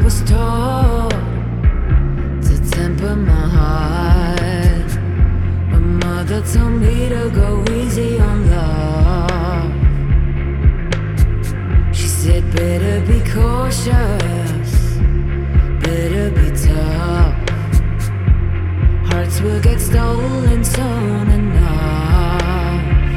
was taught to temper my heart. My mother told me to go easy on love. She said, better be cautious, better be tough. Hearts will get stolen soon enough.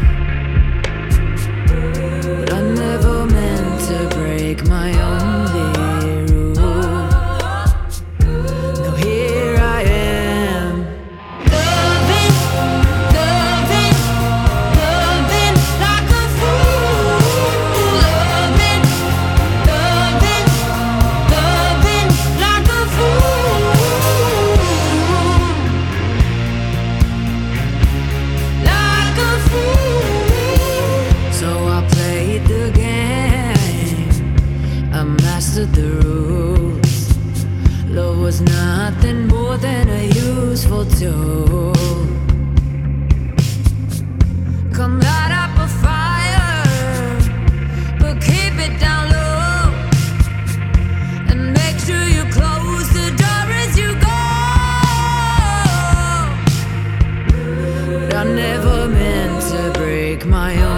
But I never meant to break my only rule. Now here I am, loving, loving, loving like a fool. Loving, loving, loving like a fool. Like a fool. So I played the game, I mastered the rules. Love was nothing more than a useful tool. Come light up a fire, but keep it down low. And make sure you close the door as you go. But I never meant to break my own